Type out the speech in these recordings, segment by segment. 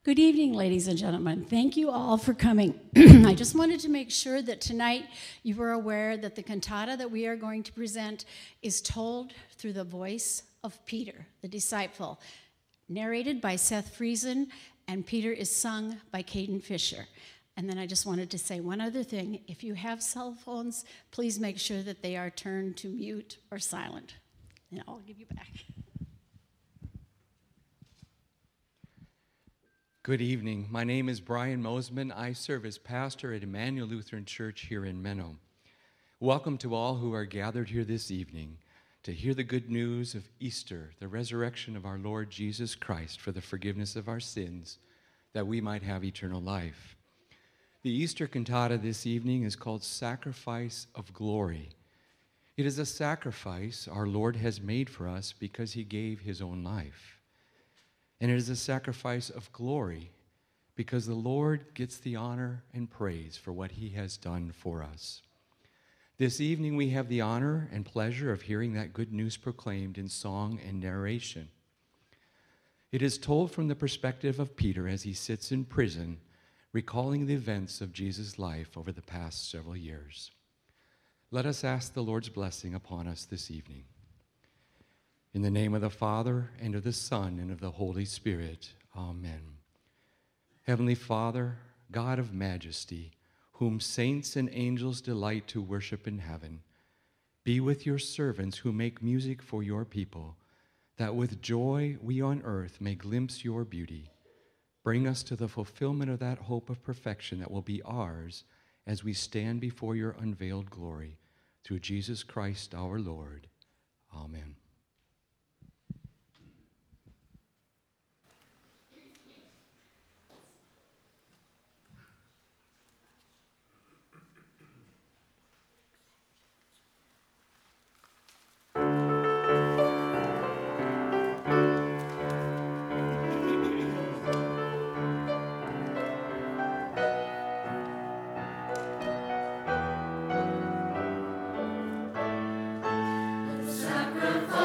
Good evening, ladies and gentlemen. Thank you all for coming. I just wanted to make sure that tonight you were aware that the cantata that we are going to present is told through the voice of Peter, the disciple, narrated by Seth Friesen, and Peter is sung by Caden Fisher. And then I just wanted to say one other thing. If you have cell phones, please make sure that they are turned to mute or silent. And I'll give you back. Good evening. My name is Brian Mosman. I serve as pastor at Emmanuel Lutheran Church here in Menno. Welcome to all who are gathered here this evening to hear the good news of Easter, the resurrection of our Lord Jesus Christ for the forgiveness of our sins, that we might have eternal life. The Easter cantata this evening is called Sacrifice of Glory. It is a sacrifice our Lord has made for us because he gave his own life. And it is a sacrifice of glory because the Lord gets the honor and praise for what he has done for us. This evening we have the honor and pleasure of hearing that good news proclaimed in song and narration. It is told from the perspective of Peter as he sits in prison, recalling the events of Jesus' life over the past several years. Let us ask the Lord's blessing upon us this evening. In the name of the Father, and of the Son, and of the Holy Spirit. Amen. Heavenly Father, God of majesty, whom saints and angels delight to worship in heaven, be with your servants who make music for your people, that with joy we on earth may glimpse your beauty. Bring us to the fulfillment of that hope of perfection that will be ours as we stand before your unveiled glory. Through Jesus Christ our Lord. Amen. Sacrifice.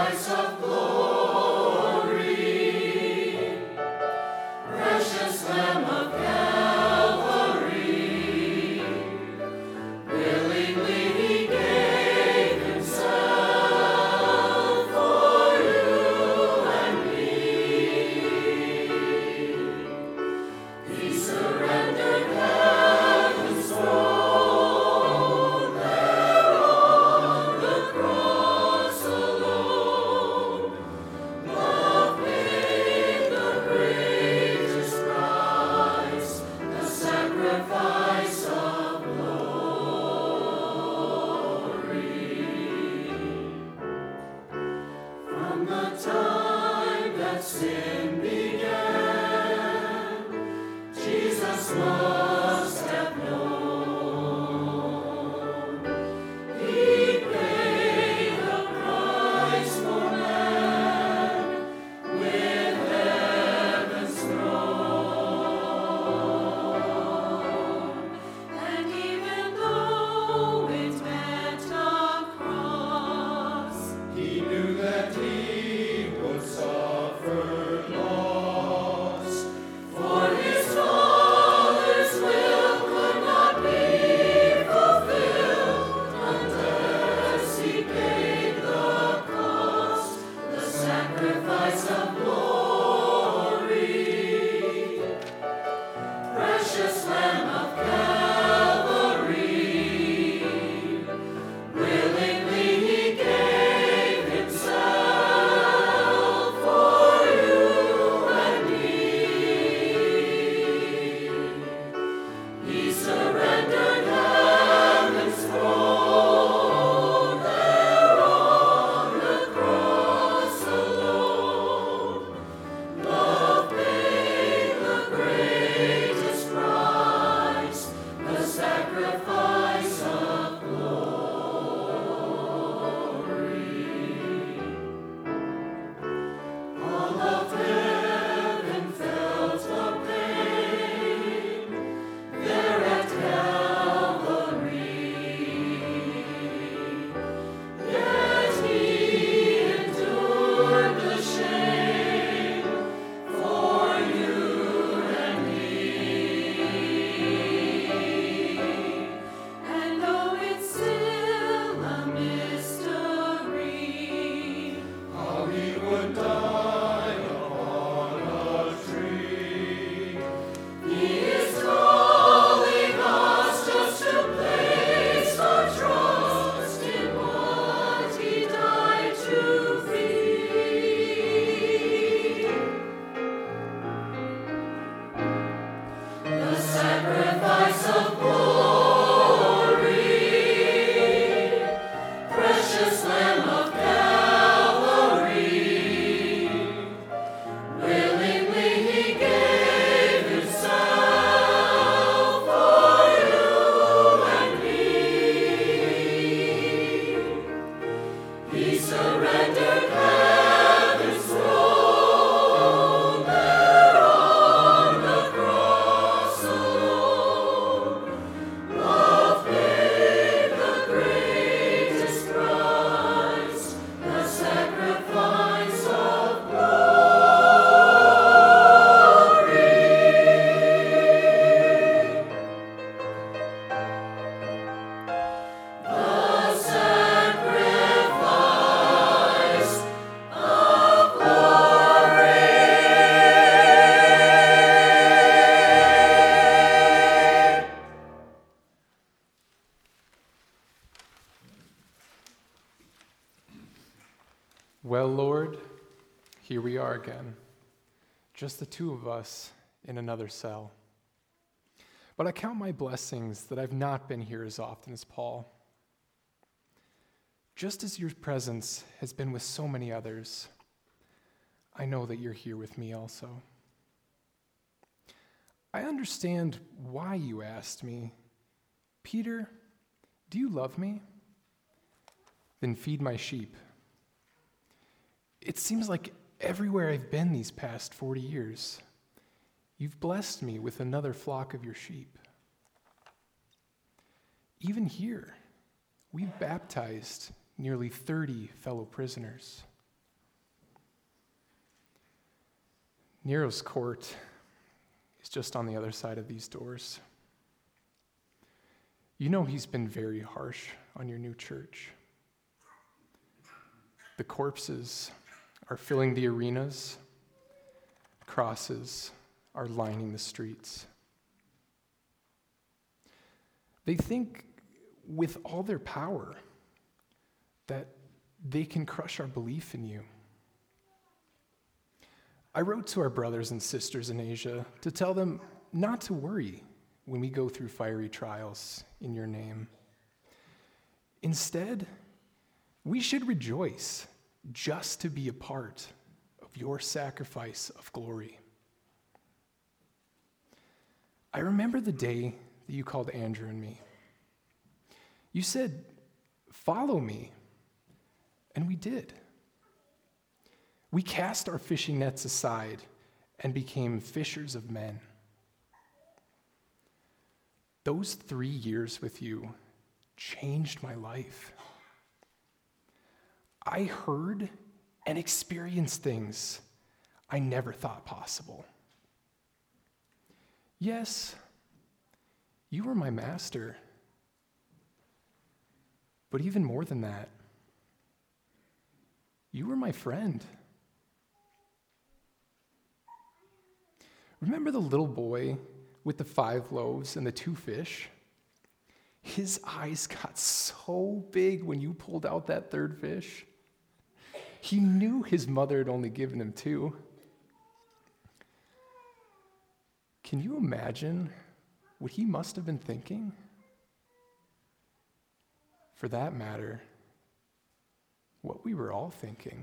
Well, Lord, here we are again, just the two of us in another cell. But I count my blessings that I've not been here as often as Paul. Just as your presence has been with so many others, I know that you're here with me also. I understand why you asked me, Peter, do you love me? Then feed my sheep. It seems like everywhere I've been these past 40 years, you've blessed me with another flock of your sheep. Even here, we've baptized nearly 30 fellow prisoners. Nero's court is just on the other side of these doors. You know he's been very harsh on your new church. The corpses are filling the arenas. Crosses are lining the streets. They think with all their power that they can crush our belief in you. I wrote to our brothers and sisters in Asia to tell them not to worry when we go through fiery trials in your name. Instead, we should rejoice just to be a part of your sacrifice of glory. I remember the day that you called Andrew and me. You said, "Follow me," and we did. We cast our fishing nets aside and became fishers of men. Those 3 years with you changed my life. I heard and experienced things I never thought possible. Yes, you were my master, but even more than that, you were my friend. Remember the little boy with the 5 loaves and the 2 fish? His eyes got so big when you pulled out that 3rd fish. He knew his mother had only given him 2. Can you imagine what he must have been thinking? For that matter, what we were all thinking.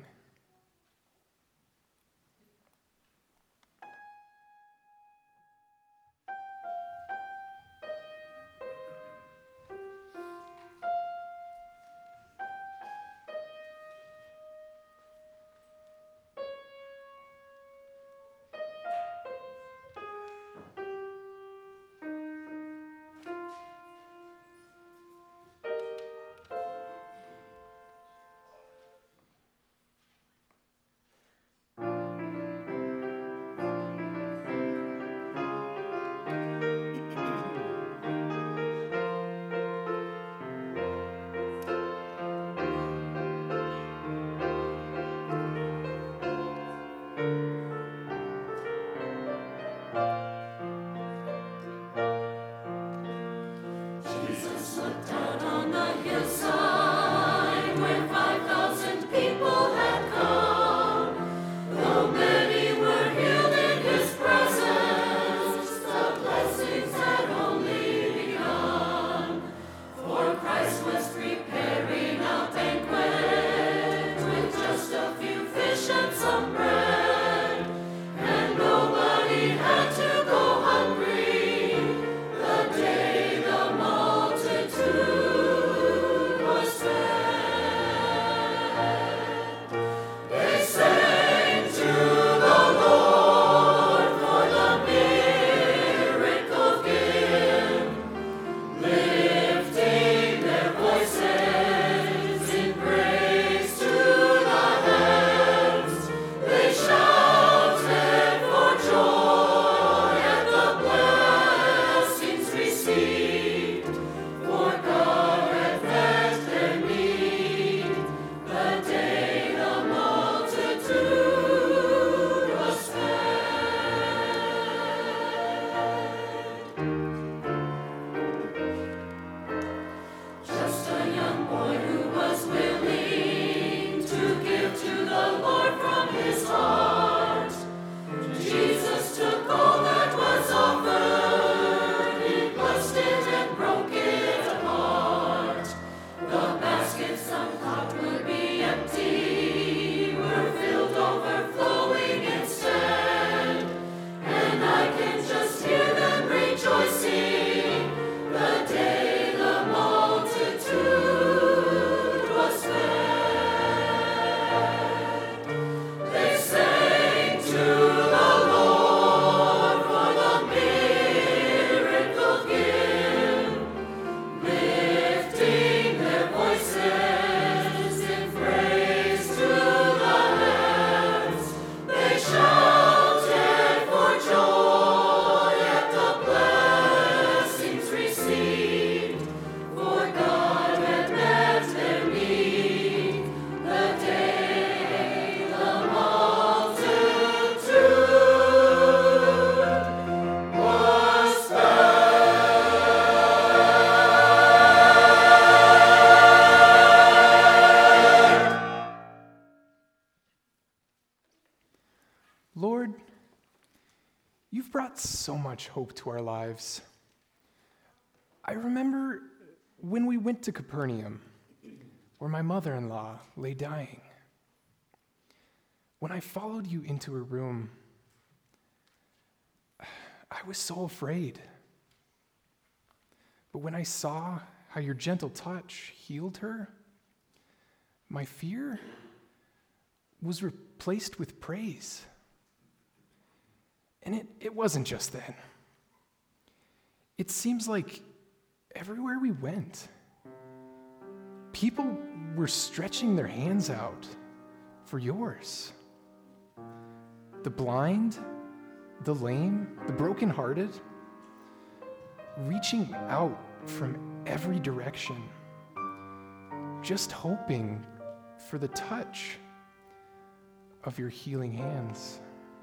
brought so much hope to our lives. I remember when we went to Capernaum, where my mother-in-law lay dying. When I followed you into her room, I was so afraid. But when I saw how your gentle touch healed her, my fear was replaced with praise. And it wasn't just then. It seems like everywhere we went, people were stretching their hands out for yours. The blind, the lame, the brokenhearted, reaching out from every direction, just hoping for the touch of your healing hands.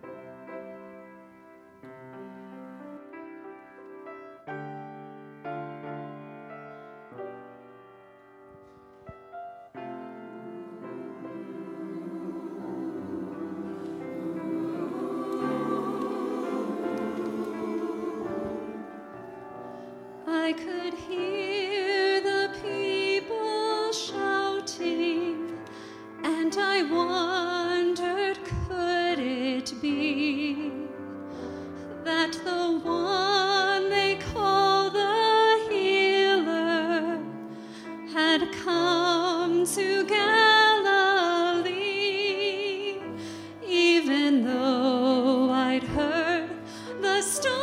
I could hear the people shouting, and I wondered, could it be that the one they call the healer had come to Galilee, even though I'd heard the stories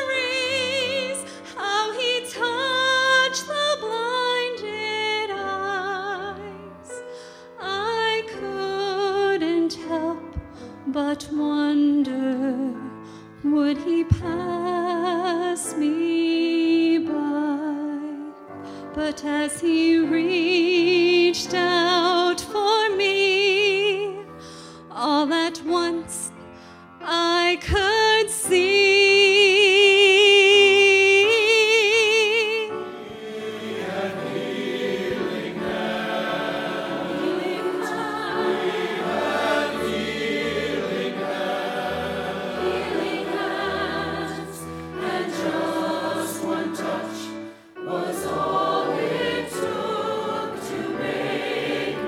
how he touched the blinded eyes. I couldn't help but wonder, would he pass me by? But as he reached out for me, all at once I could see Was all it took to make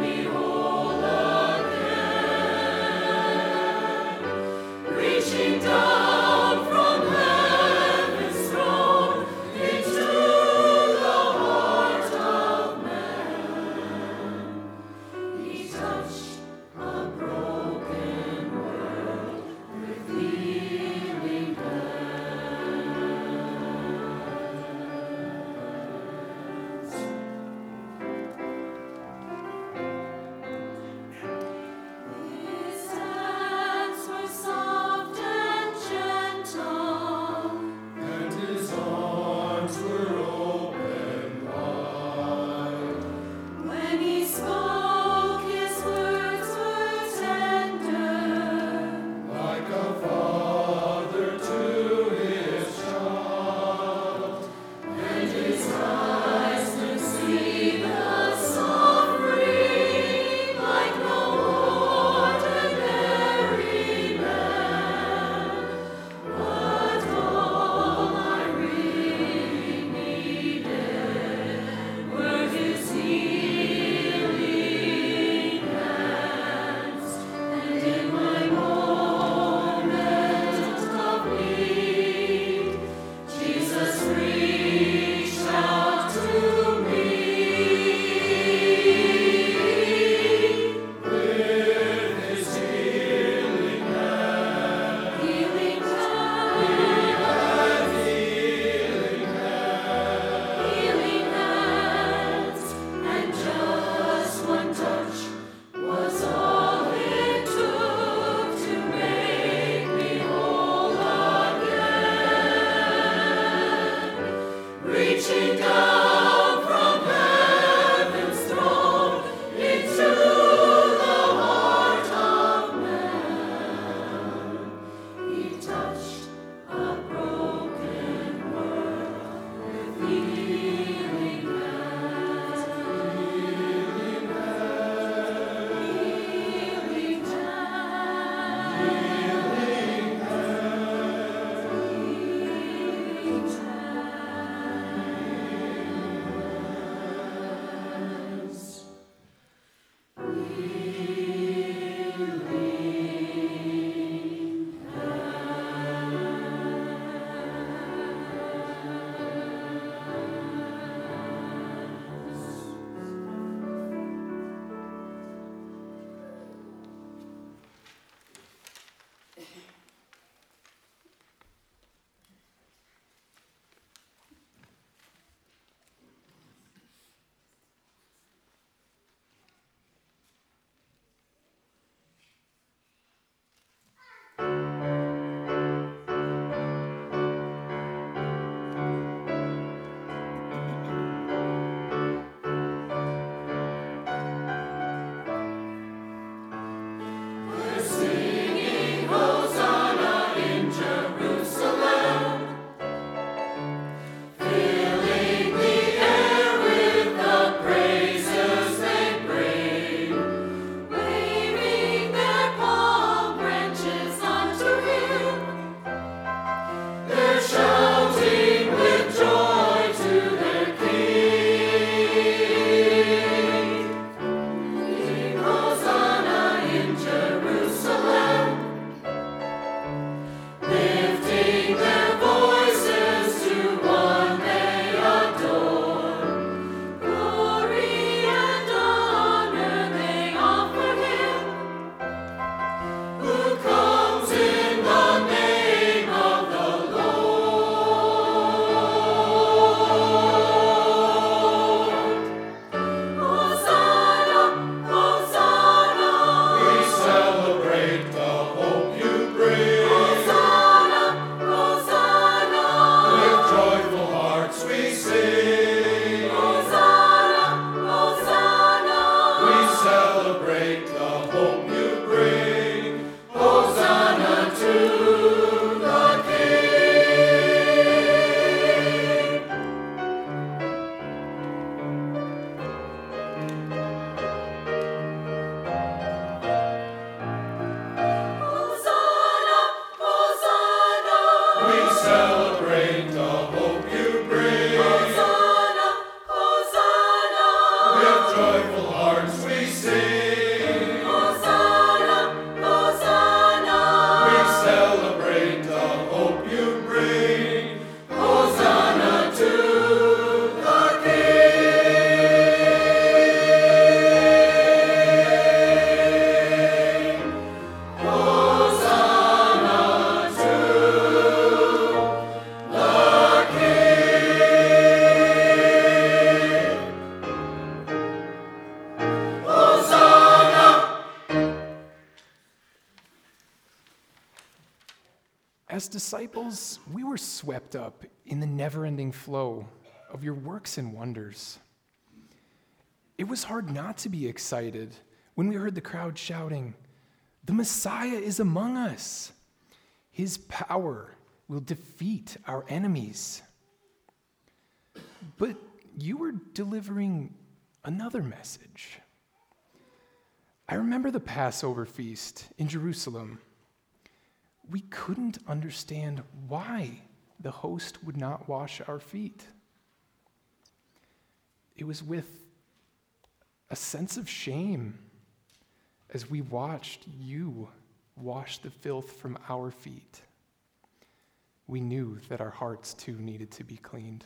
As disciples, we were swept up in the never-ending flow of your works and wonders. It was hard not to be excited when we heard the crowd shouting, "The Messiah is among us. His power will defeat our enemies." But you were delivering another message. I remember the Passover feast in Jerusalem. We couldn't understand why the host would not wash our feet. It was with a sense of shame as we watched you wash the filth from our feet. We knew that our hearts too needed to be cleaned.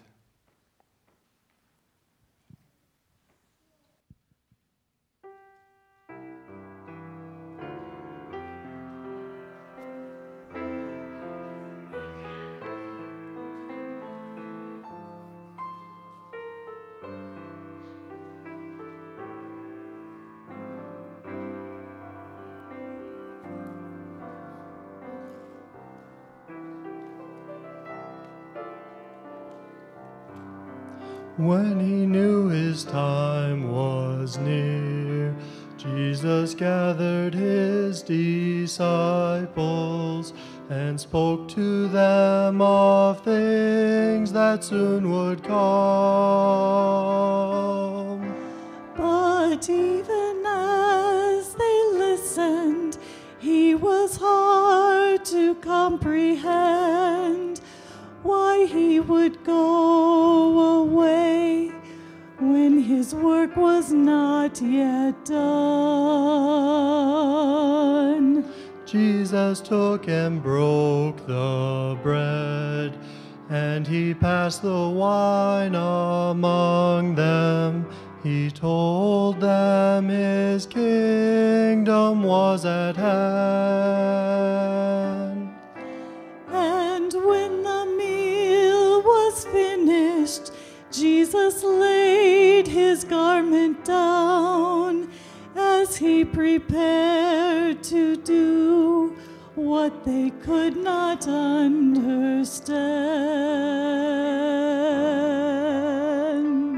When he knew his time was near, Jesus gathered his disciples and spoke to them of things that soon would come. But even as they listened, he was hard to comprehend why he would go away when his work was not yet done. Jesus took and broke the bread, and he passed the wine among them. He told them his kingdom was at hand. And when the meal was finished, Jesus laid his garment down as he prepared to do what they could not understand.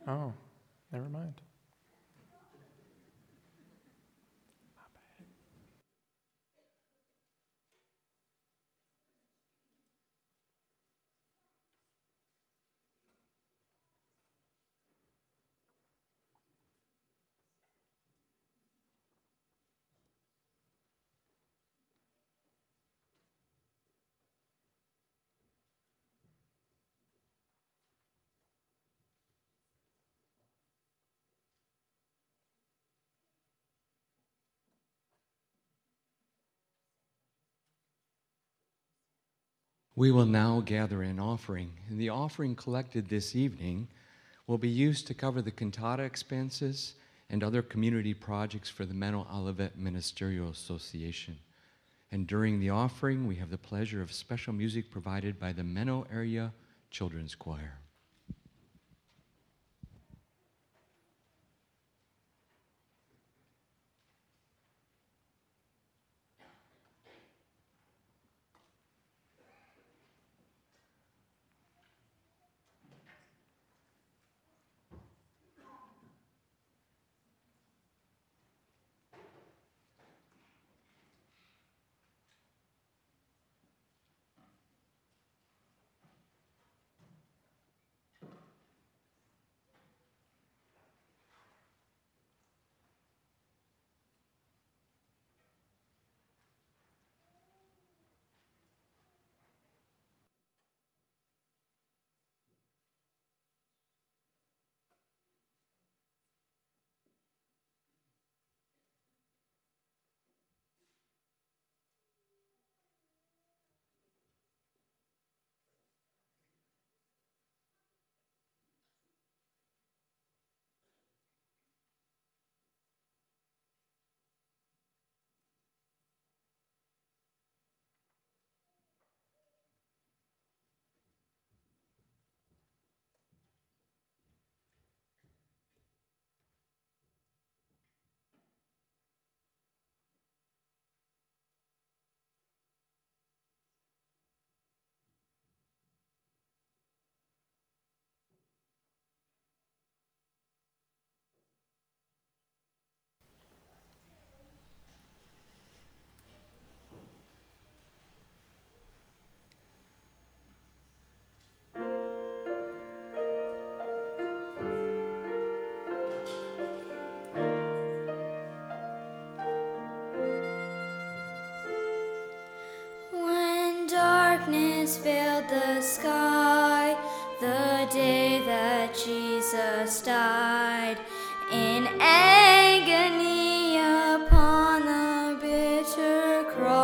Oh, never mind. We will now gather an offering, and the offering collected this evening will be used to cover the cantata expenses and other community projects for the Menno Olivet Ministerial Association. And during the offering, we have the pleasure of special music provided by the Menno Area Children's Choir. Filled the sky, the day that Jesus died in agony upon the bitter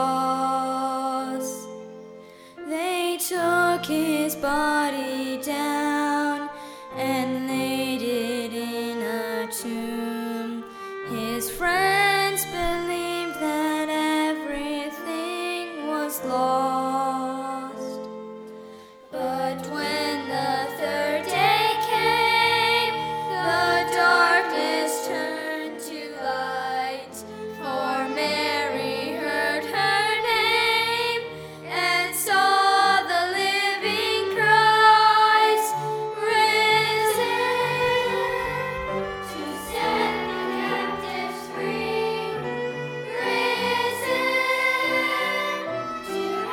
cross. They took his body down and laid it in a tomb. His friends believed that everything was lost. To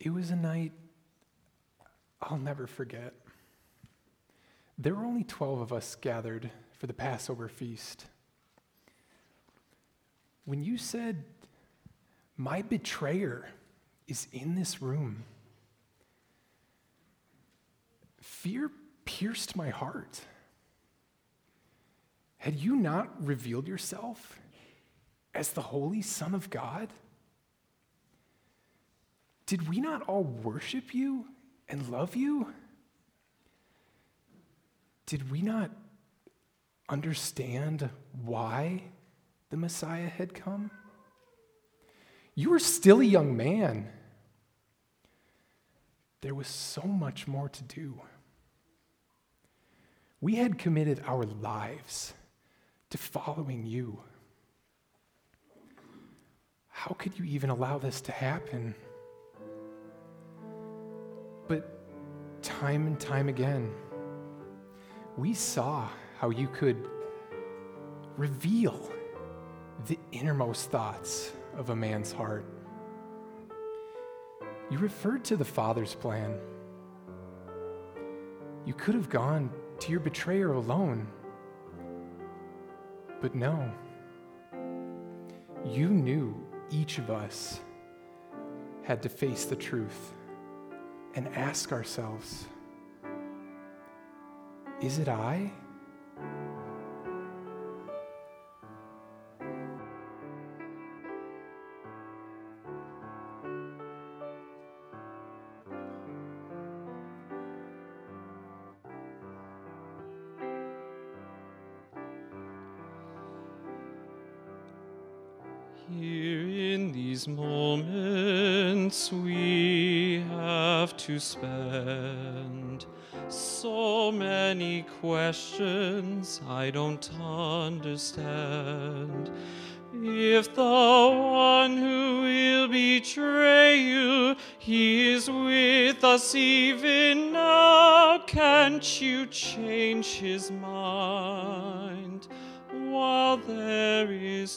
It was a night I'll never forget. There were only 12 of us gathered for the Passover feast. When you said, "My betrayer is in this room," fear pierced my heart. Had you not revealed yourself as the Holy Son of God? Did we not all worship you and love you? Did we not understand why the Messiah had come? You were still a young man. There was so much more to do. We had committed our lives to following you. How could you even allow this to happen? But time and time again, we saw how you could reveal the innermost thoughts of a man's heart. You referred to the Father's plan. You could have gone to your betrayer alone, but no. You knew each of us had to face the truth and ask ourselves, is it I? Here in these moments we have to spend. So many questions I don't understand. If the one who will betray you, he is with us even now, can't you change his mind while there is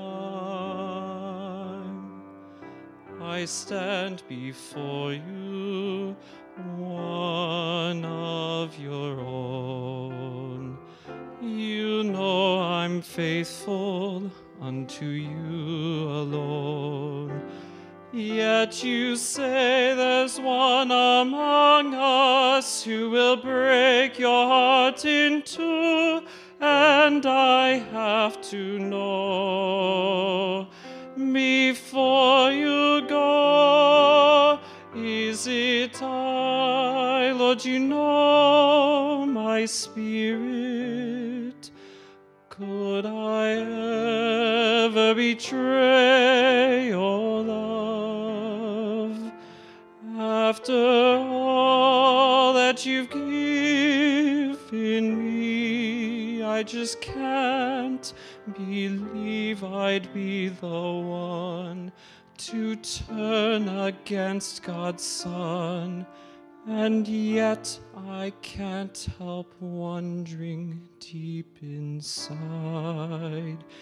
time? I stand before you, one of your own. You know I'm faithful unto you alone. Yet you say there's one among us who will break your heart in two, and I have to know before you go, is it I, Lord? You know my spirit. Could I ever betray your love after all that you've given me? I just can't believe I'd be the one to turn against God's Son. And yet I can't help wondering deep inside,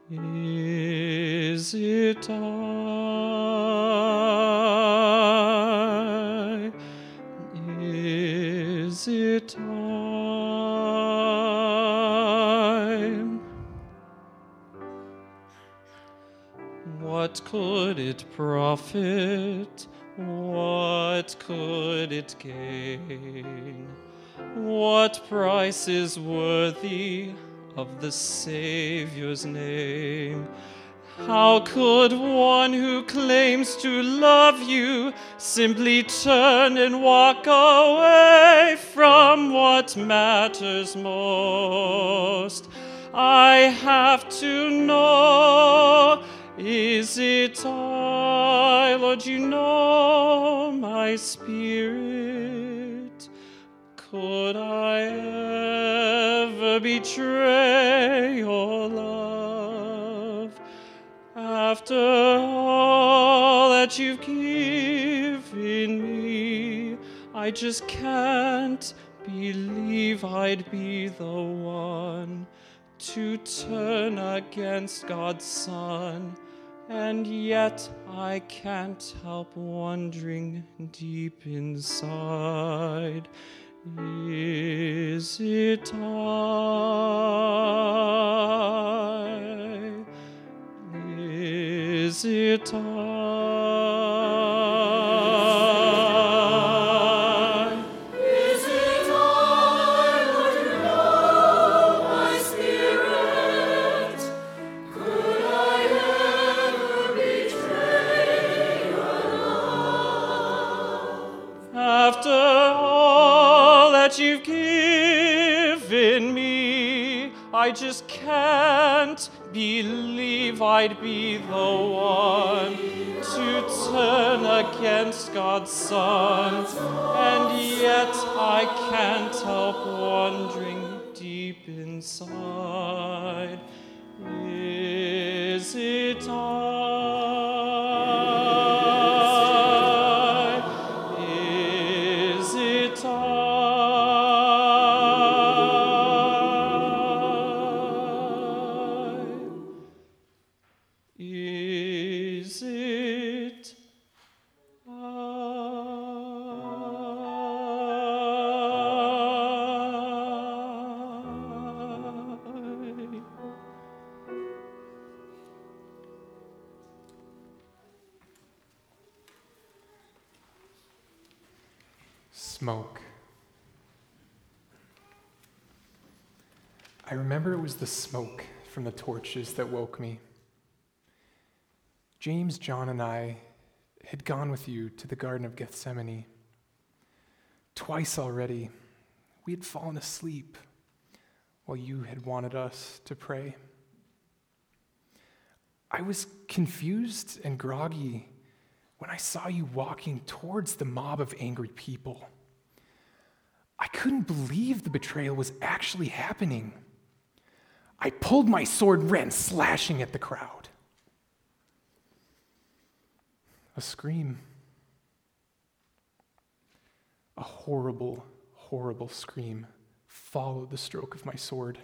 is it I? Is it I? What could it profit? What could it gain? What price is worthy of the Savior's name? How could one who claims to love you simply turn and walk away from what matters most? I have to know, is it I, Lord? You know my spirit. Could I ever betray your love after all that you've given me? I just can't believe I'd be the one to turn against God's Son. and yet I can't help wondering deep inside, is it I? Is it I? Is it I, Lord, who know my spirit? Could I ever betray your love? After all that you've given me, I just can't believe I'd be the one to turn against God's Son, and yet I can't help wondering deep inside, is it I? Is it I? Is it I? Smoke. I remember it was the smoke from the torches that woke me. James, John, and I had gone with you to the Garden of Gethsemane. Twice already, we had fallen asleep while you had wanted us to pray. I was confused and groggy when I saw you walking towards the mob of angry people. I couldn't believe the betrayal was actually happening. I pulled my sword and ran slashing at the crowd. A scream. A horrible, horrible scream followed the stroke of my sword.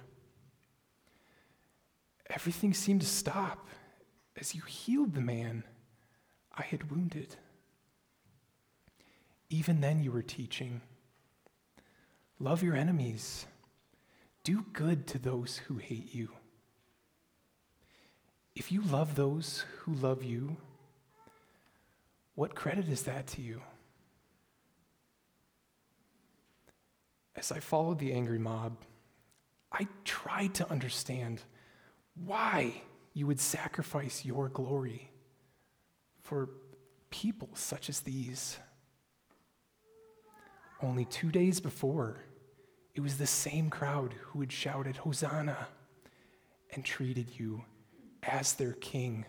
Everything seemed to stop as you healed the man I had wounded. Even then you were teaching, love your enemies, do good to those who hate you. If you love those who love you, what credit is that to you? As I followed the angry mob, I tried to understand why you would sacrifice your glory for people such as these. Only 2 days before, it was the same crowd who had shouted, "Hosanna," and treated you as their king.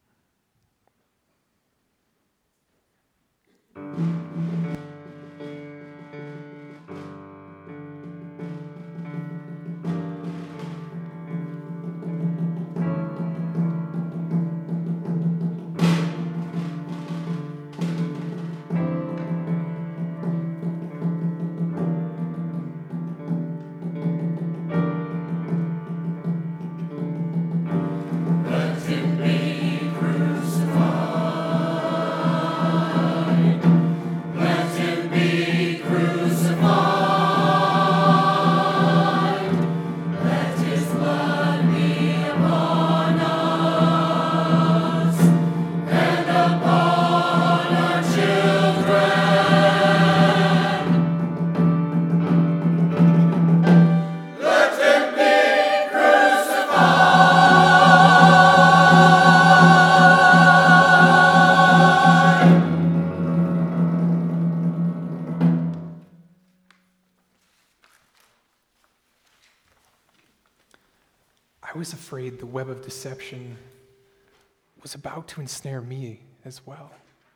I was afraid the web of deception was about to ensnare me as well.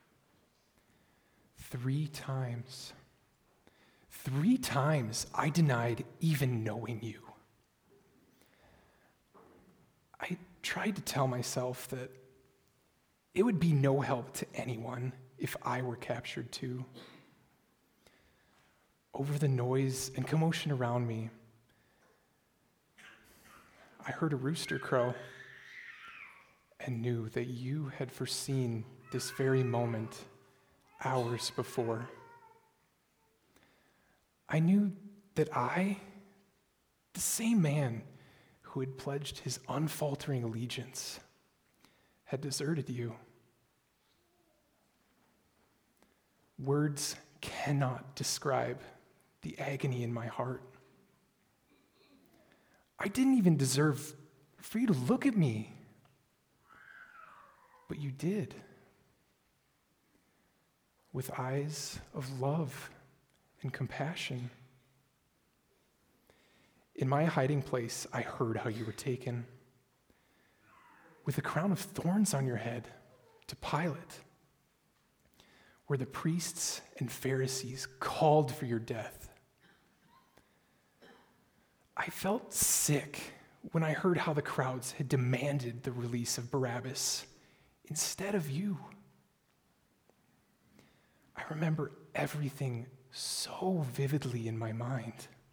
3 times I denied even knowing you. I tried to tell myself that it would be no help to anyone if I were captured too. Over the noise and commotion around me, I heard a rooster crow, and knew that you had foreseen this very moment hours before. I knew that I, the same man who had pledged his unfaltering allegiance, had deserted you. Words cannot describe the agony in my heart. I didn't even deserve for you to look at me, but you did. With eyes of love and compassion. In my hiding place, I heard how you were taken, with a crown of thorns on your head, to Pilate, where the priests and Pharisees called for your death. I felt sick when I heard how the crowds had demanded the release of Barabbas instead of you. I remember everything so vividly in my mind.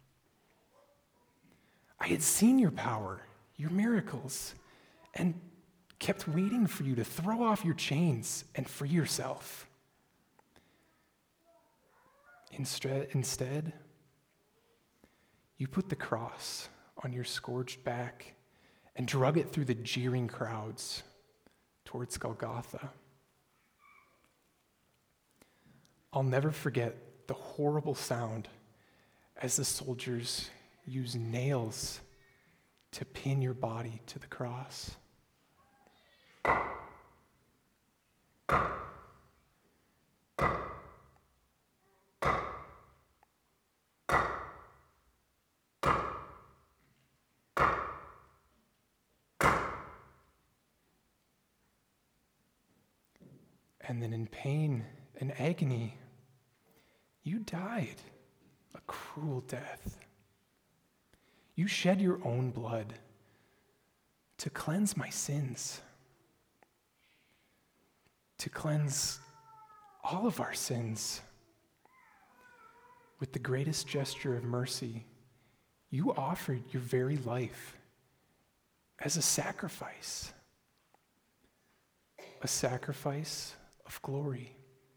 I had seen your power, your miracles, and kept waiting for you to throw off your chains and free yourself. Instead, you put the cross on your scourged back and drug it through the jeering crowds towards Golgotha. I'll never forget the horrible sound as the soldiers used nails to pin your body to the cross. And then in pain and agony, you died a cruel death. You shed your own blood to cleanse my sins, to cleanse all of our sins. With the greatest gesture of mercy, you offered your very life as a sacrifice of glory.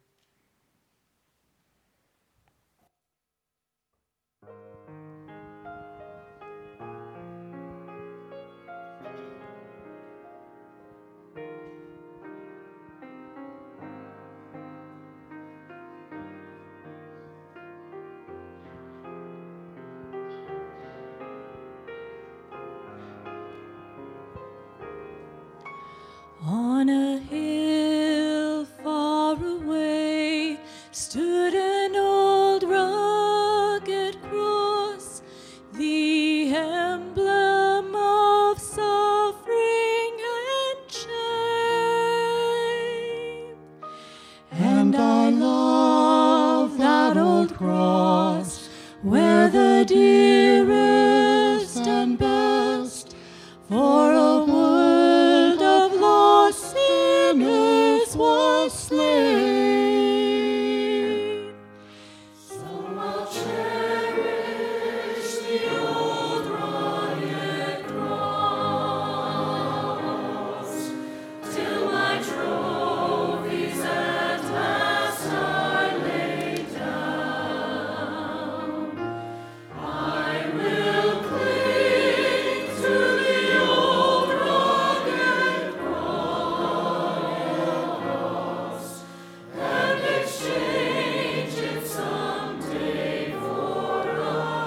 On a hill far away stood an old rugged cross, the emblem of suffering and shame. And I love that old cross where the dearest and best for a world of lost sinners was slain. So I'll cherish the old rugged cross till my trophies at last are laid down. I will cling to the old rugged cross and exchange it someday for a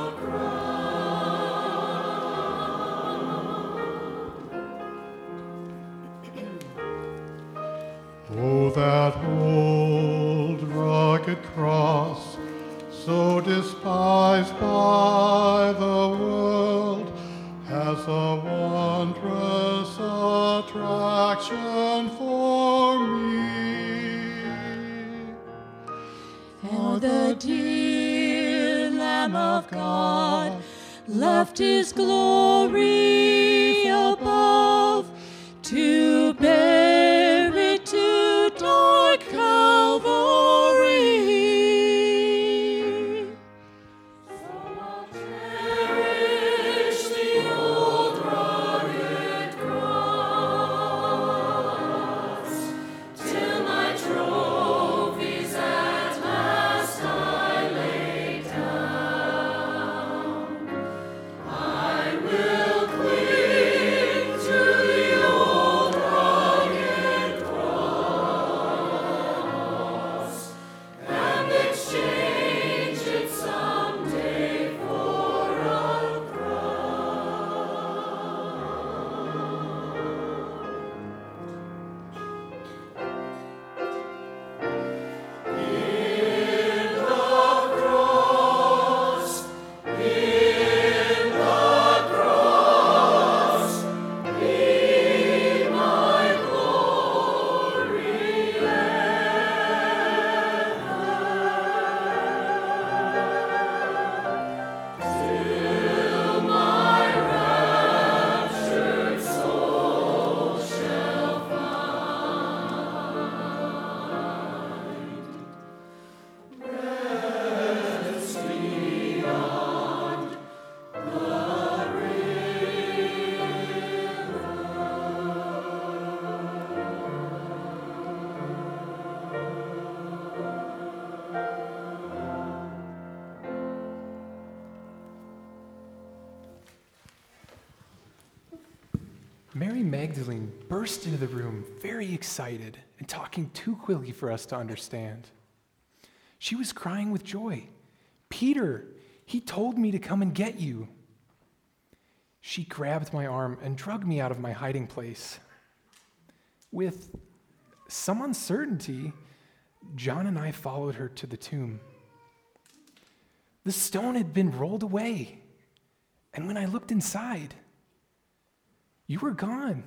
Oh, that old rugged cross, so despised by the world, has a wondrous attraction for me. For the dear Lamb of God left his glory above to bear it to dark Calvary. So I'll cherish the old rugged cross Magdalene burst into the room, very excited and talking too quickly for us to understand. She was crying with joy. "Peter, he told me to come and get you." She grabbed my arm and dragged me out of my hiding place. With some uncertainty, John and I followed her to the tomb. The stone had been rolled away, and when I looked inside, you were gone.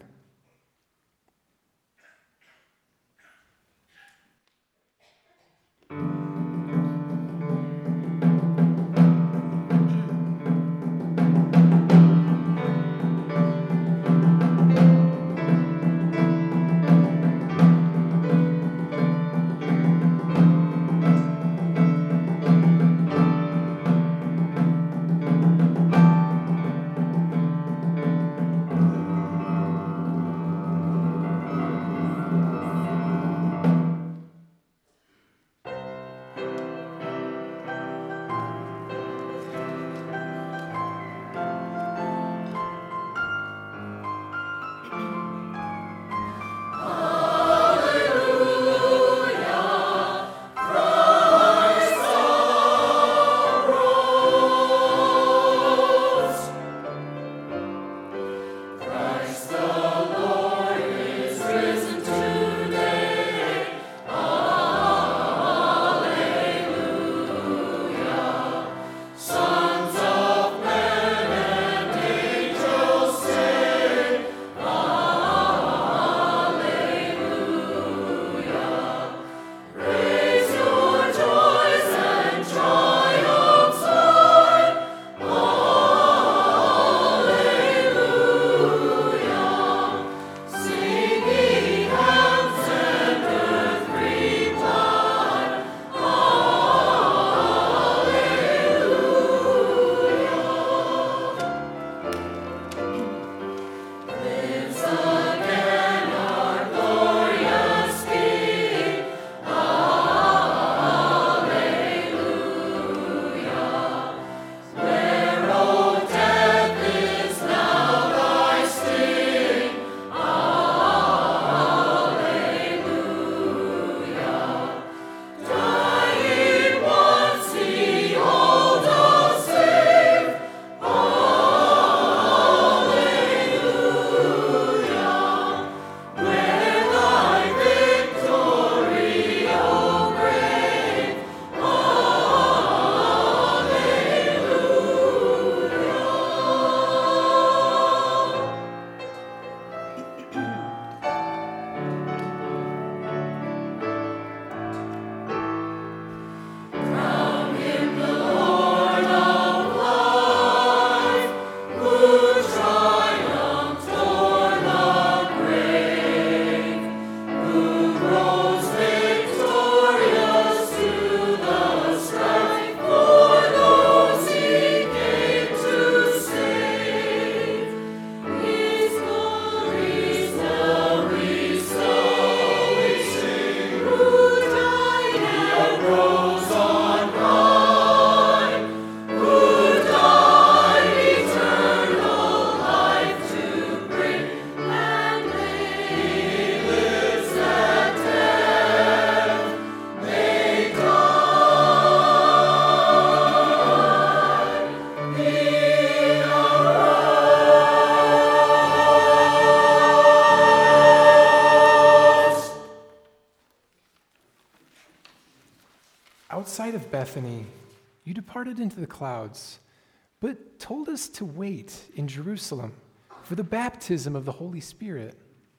Outside of Bethany, you departed into the clouds, but told us to wait in Jerusalem for the baptism of the Holy Spirit.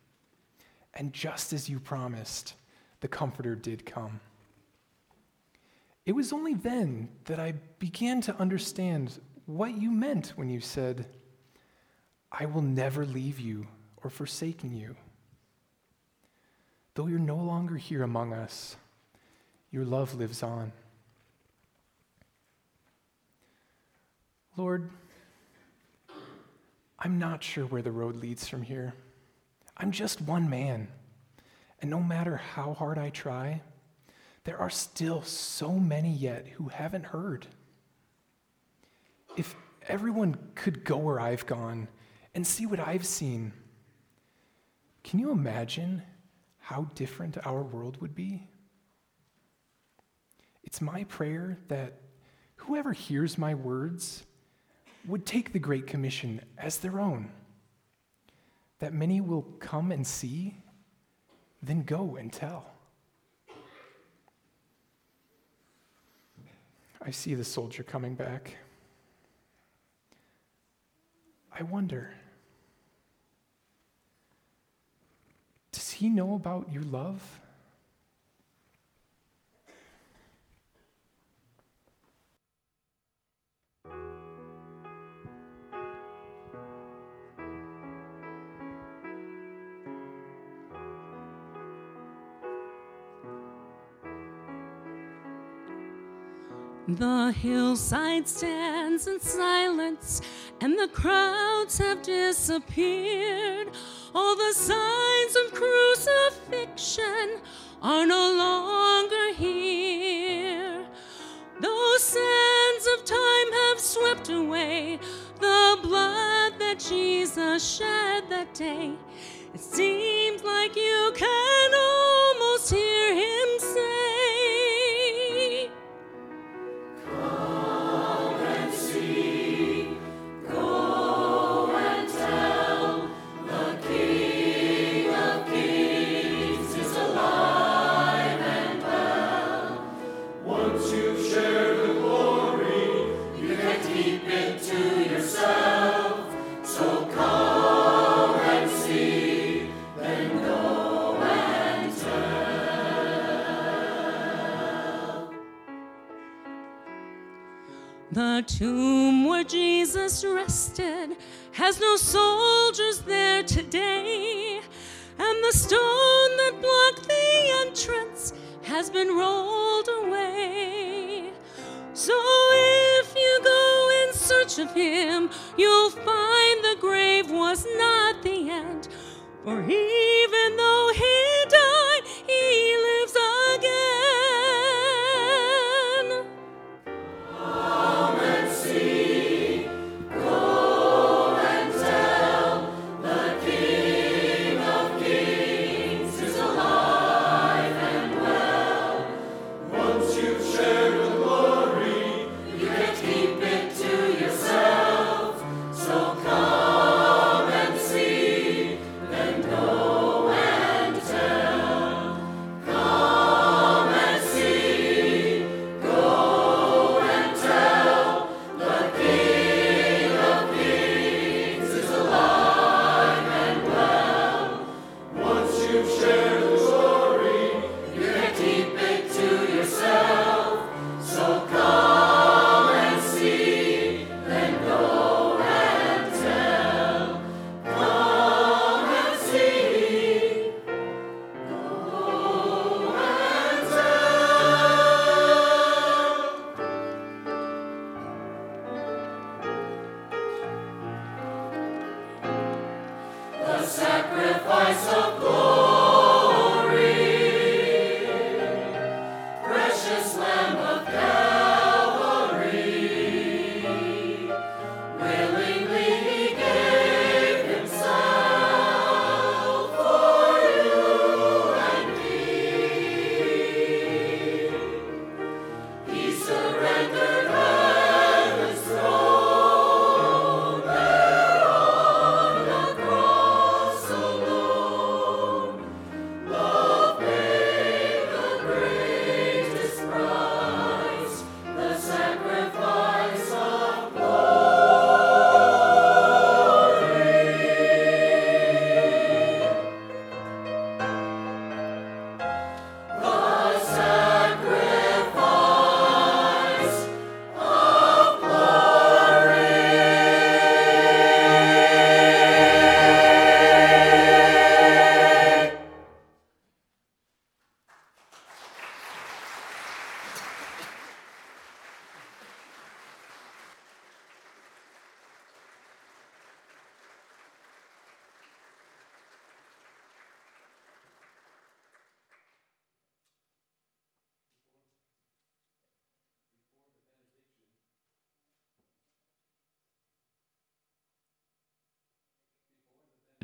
And just as you promised, the Comforter did come. It was only then that I began to understand what you meant when you said, "I will never leave you or forsaken you." Though you're no longer here among us, your love lives on. Lord, I'm not sure where the road leads from here. I'm just one man, and no matter how hard I try, there are still so many yet who haven't heard. If everyone could go where I've gone and see what I've seen, Can you imagine how different our world would be? It's my prayer that whoever hears my words would take the Great Commission as their own, that many will come and see, then go and tell. I see the soldier coming back. I wonder, does he know about your love? The hillside stands in silence, and the crowds have disappeared. All the signs of crucifixion are no longer here. Those sands of time have swept away the blood that Jesus shed that day. It seems like you can almost hear him say, the tomb where Jesus rested has no soldiers there today, and the stone that blocked the entrance has been rolled away. So if you go in search of him, you'll find the grave was not the end, for even though he died, he lives again. So come and see, then go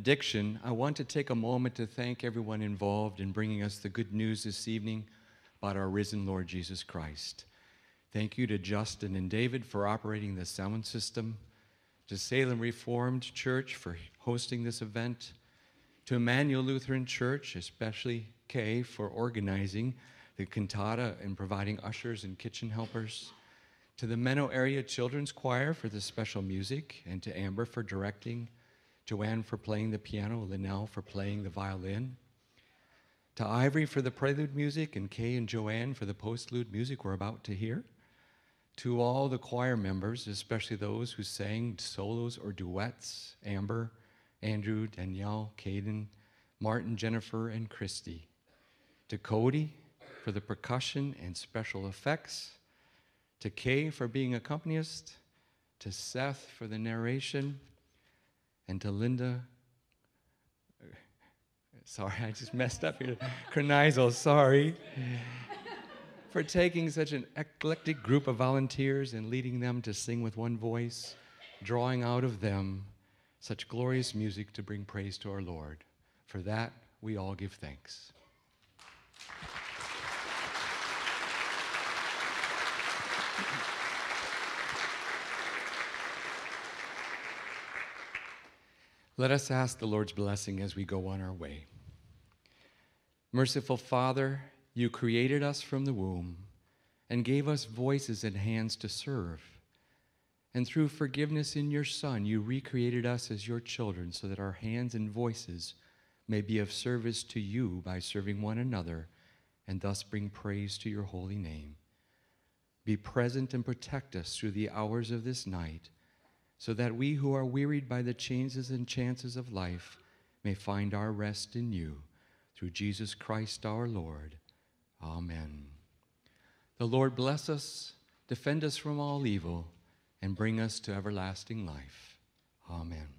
benediction, I want to take a moment to thank everyone involved in bringing us the good news this evening about our risen Lord Jesus Christ. Thank you to Justin and David for operating the sound system, to Salem Reformed Church for hosting this event, to Emmanuel Lutheran Church, especially Kay, for organizing the cantata and providing ushers and kitchen helpers, to the Menno Area Children's Choir for the special music, and to Amber for directing, Joanne for playing the piano, Linnell for playing the violin, to Ivory for the prelude music, and Kay and Joanne for the postlude music we're about to hear, to all the choir members, especially those who sang solos or duets, Amber, Andrew, Danielle, Caden, Martin, Jennifer, and Christy, to Cody for the percussion and special effects, to Kay for being accompanist, to Seth for the narration, and to Linda, sorry, I just messed up here, Kernizel, sorry, for taking such an eclectic group of volunteers and leading them to sing with one voice, drawing out of them such glorious music to bring praise to our Lord. For that, we all give thanks. Let us ask the Lord's blessing as we go on our way. Merciful Father, you created us from the womb and gave us voices and hands to serve. And through forgiveness in your Son, you recreated us as your children so that our hands and voices may be of service to you by serving one another and thus bring praise to your holy name. Be present and protect us through the hours of this night, so that we who are wearied by the changes and chances of life may find our rest in you, through Jesus Christ our Lord. Amen. The Lord bless us, defend us from all evil, and bring us to everlasting life. Amen.